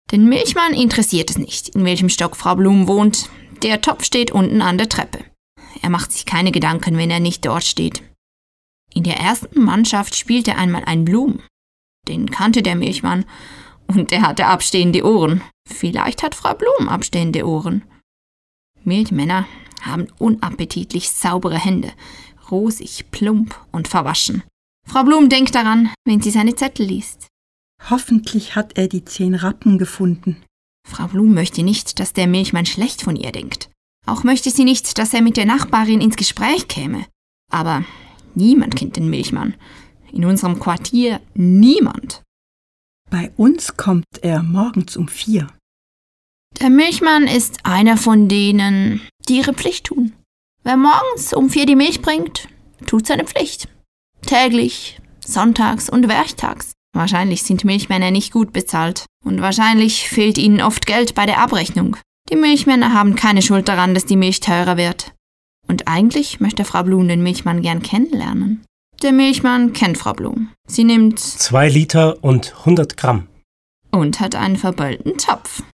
Den Milchmann interessiert es nicht, in welchem Stock Frau Blum wohnt. Der Topf steht unten an der Treppe. Er macht sich keine Gedanken, wenn er nicht dort steht. In der ersten Mannschaft spielte einmal ein Blum. Den kannte der Milchmann und er hatte abstehende Ohren. Vielleicht hat Frau Blum abstehende Ohren. Milchmänner haben unappetitlich saubere Hände, rosig, plump und verwaschen. Frau Blum denkt daran, wenn sie seine Zettel liest. Hoffentlich hat er die 10 Rappen gefunden. Frau Blum möchte nicht, dass der Milchmann schlecht von ihr denkt. Auch möchte sie nicht, dass er mit der Nachbarin ins Gespräch käme. Aber niemand kennt den Milchmann. In unserem Quartier niemand. Bei uns kommt er morgens um 4. Der Milchmann ist einer von denen, die ihre Pflicht tun. Wer morgens um 4 die Milch bringt, tut seine Pflicht. Täglich, sonntags und werktags. Wahrscheinlich sind Milchmänner nicht gut bezahlt und wahrscheinlich fehlt ihnen oft Geld bei der Abrechnung. Die Milchmänner haben keine Schuld daran, dass die Milch teurer wird. Und eigentlich möchte Frau Blum den Milchmann gern kennenlernen. Der Milchmann kennt Frau Blum. Sie nimmt 2 Liter und 100 Gramm. Und hat einen verböllten Topf.